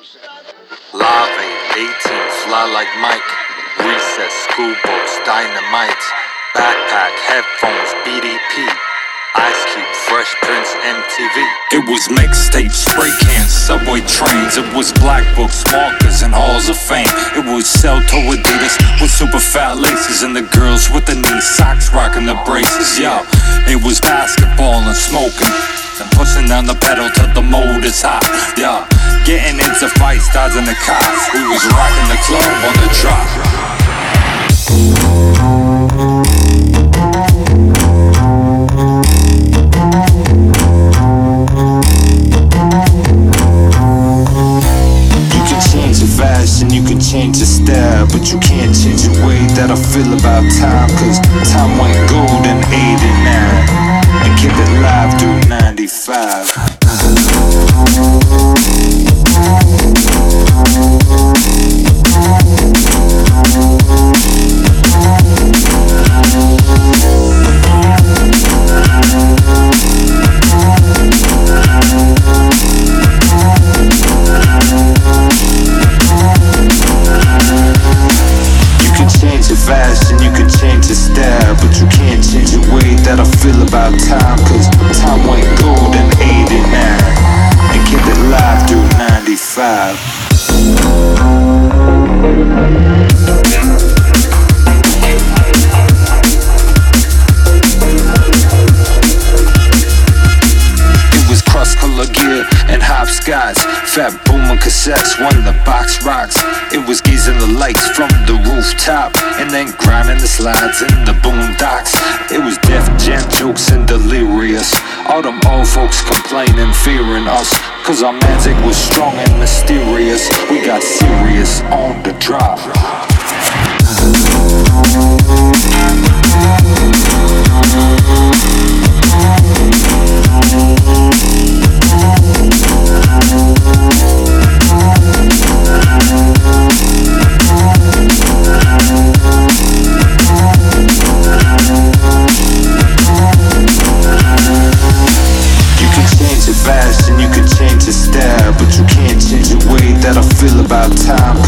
Live 18, fly like Mike. Recess, school books, dynamite. Backpack, headphones, BDP. Ice Cube, Fresh Prince, MTV. It was mixtapes, spray cans, subway trains. It was black books, markers, and halls of fame. It was sell-toe Adidas with super fat laces, and the girls with the knee socks rocking the braces. Yo, it was basketball and smoking, and pushing down the pedal till the motor's hot. Yeah, getting into fights, dodging the cops. We was rocking the club on the drop. You can change your style, but you can't change the way that I feel about time. Cause time went gold in 89 and kept it live through 95. Fashion, you can change your style, but you can't change the way that I feel about time. Cause time went gold in 89 and kept it live through 95. It was cross-color gear and hopscotch, fat boomer cassettes, one the box rocks. It was gazing the lights from the rooftop, and then grinding the slides in the boondocks. It was Def Jam jokes and delirious. All them old folks complaining, fearing us, cause our magic was strong and mysterious. We got serious on the drop. Fashion, you can change your style, but you can't change the way that I feel about time.